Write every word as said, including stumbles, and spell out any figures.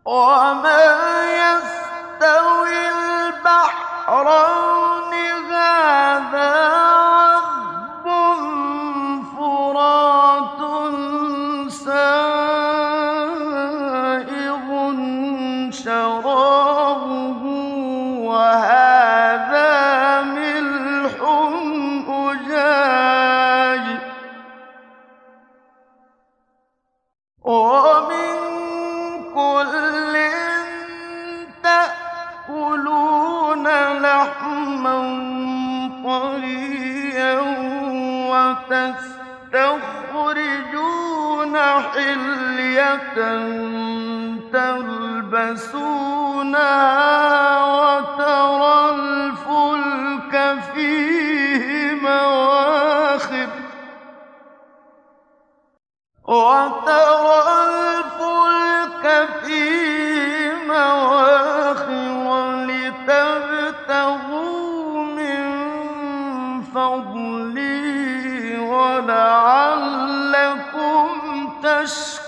وما يستوي البحرين هذا عذب فرات سائغ شرابه وهذا ملح أجاج ومن كل تأكلون لحما طريا وتستخرجون حلية تلبسونها وترى الفلك فيه مواخر وترى الفلك فيه مواخر لتبتغوا من فضله ولعلكم تشكرون